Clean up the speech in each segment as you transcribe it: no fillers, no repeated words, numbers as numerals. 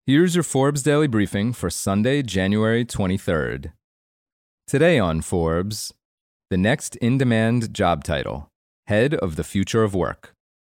Here's your Forbes Daily Briefing for Sunday, January 23rd. Today on Forbes, the next in-demand job title, Head of the Future of Work.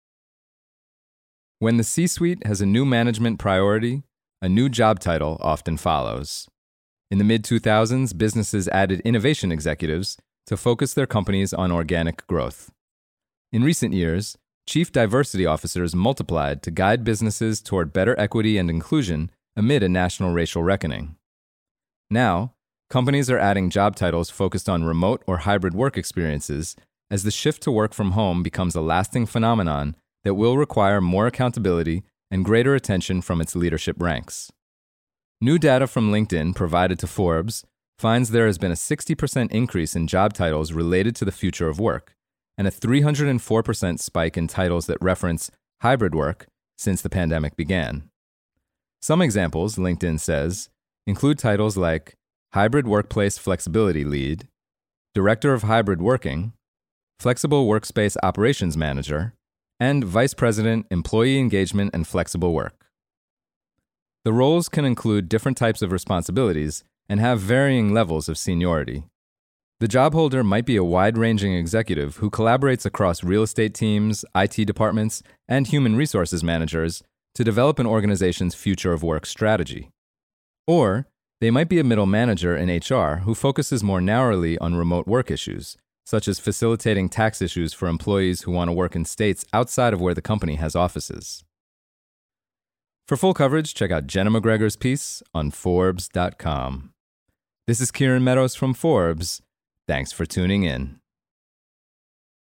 When the C-suite has a new management priority, a new job title often follows. In the mid-2000s, businesses added innovation executives to focus their companies on organic growth. In recent years, Chief Diversity Officers multiplied to guide businesses toward better equity and inclusion amid a national racial reckoning. Now, companies are adding job titles focused on remote or hybrid work experiences as the shift to work from home becomes a lasting phenomenon that will require more accountability and greater attention from its leadership ranks. New data from LinkedIn provided to Forbes finds there has been a 60% increase in job titles related to the future of work, and a 304% spike in titles that reference hybrid work since the pandemic began. Some examples, LinkedIn says, include titles like Hybrid Workplace Flexibility Lead, Director of Hybrid Working, Flexible Workspace Operations Manager, and Vice President, Employee Engagement and Flexible Work. The roles can include different types of responsibilities and have varying levels of seniority. The job holder might be a wide-ranging executive who collaborates across real estate teams, IT departments, and human resources managers to develop an organization's future of work strategy. Or they might be a middle manager in HR who focuses more narrowly on remote work issues, such as facilitating tax issues for employees who want to work in states outside of where the company has offices. For full coverage, check out Jenna McGregor's piece on Forbes.com. This is Kieran Meadows from Forbes. Thanks for tuning in.